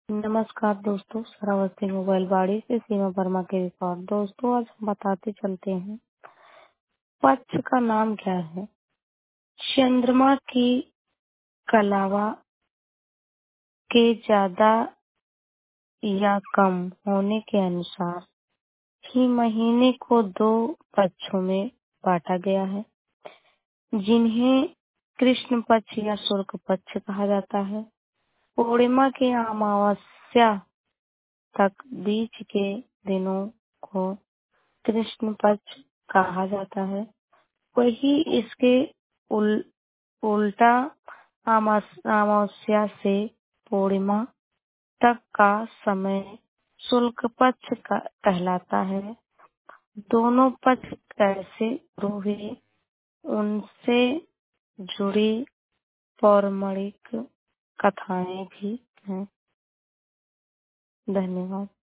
नमस्कार दोस्तों, श्रावस्ती मोबाइल बाड़ी से सीमा वर्मा के रिकॉर्ड। दोस्तों, आज हम बताते चलते हैं पक्ष का नाम क्या है। चंद्रमा की कलावा के ज्यादा या कम होने के अनुसार ही महीने को दो पक्षों में बांटा गया है, जिन्हें कृष्ण पक्ष या शुक्ल पक्ष कहा जाता है। पूर्णिमा के अमावस्या तक बीच के दिनों को कृष्ण पक्ष कहा जाता है। वही इसके उल्टा अमावस्या से पूर्णिमा तक का समय शुक्ल पक्ष कहलाता है। दोनों पक्ष कैसे शुरू हुए, उनसे जुड़ी पौराणिक कथाएं भी हैं। धन्यवाद।